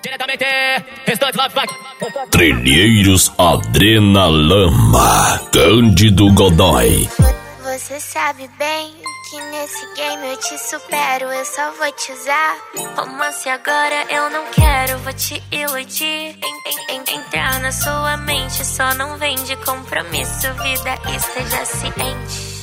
Diretamente, restante lá vai. Trilheiros Adrenalama, Cândido Godoy. Você sabe bem que nesse game eu te supero, eu só vou te usar. Romance agora eu não quero, vou te iludir. Entrar na sua mente, só não vem de compromisso, vida, esteja ciente.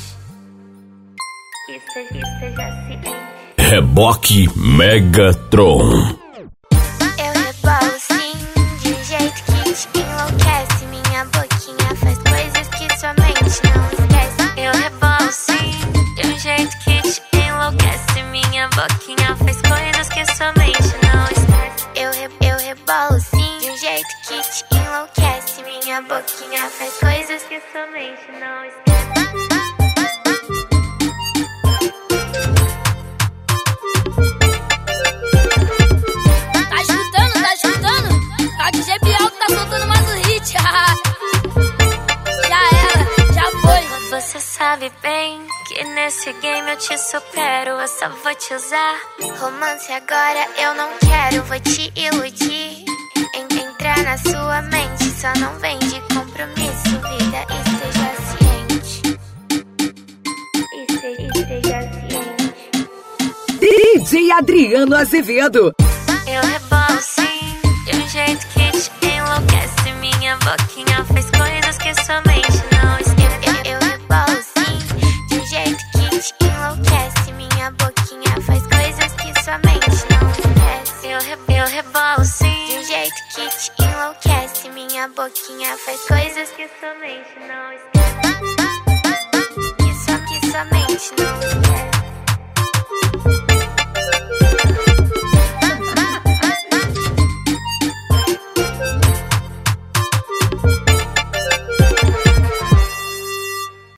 Esteja ciente. Reboque Megatron. Eu rebolo sim, de um jeito que te enlouquece. Minha boquinha faz coisas que sua mente não esquece. Eu rebolo sim, de um jeito que te enlouquece. Minha boquinha faz coisas que sua mente não esquece. Eu rebolo sim, de um jeito que te enlouquece. Minha boquinha faz coisas que sua mente não esquece. A DJ Biel que tá soltando mais um hit. Já era, já foi. Você sabe bem que nesse game eu te supero, eu só vou te usar. Romance agora eu não quero, vou te iludir. Entrar na sua mente, só não vem de compromisso, vida, esteja ciente. Esteja ciente. DJ Adriano Azevedo. Eu rebolo sim, de um jeito que te enlouquece. Minha boquinha faz coisas que sua mente não esquece. Eu rebolo sim, de um jeito que te enlouquece. Minha boquinha faz coisas que sua mente não esquece. Eu rebolo sim, de um jeito que te enlouquece. Minha boquinha faz coisas que sua mente não esquece. Que sua mente não esquece.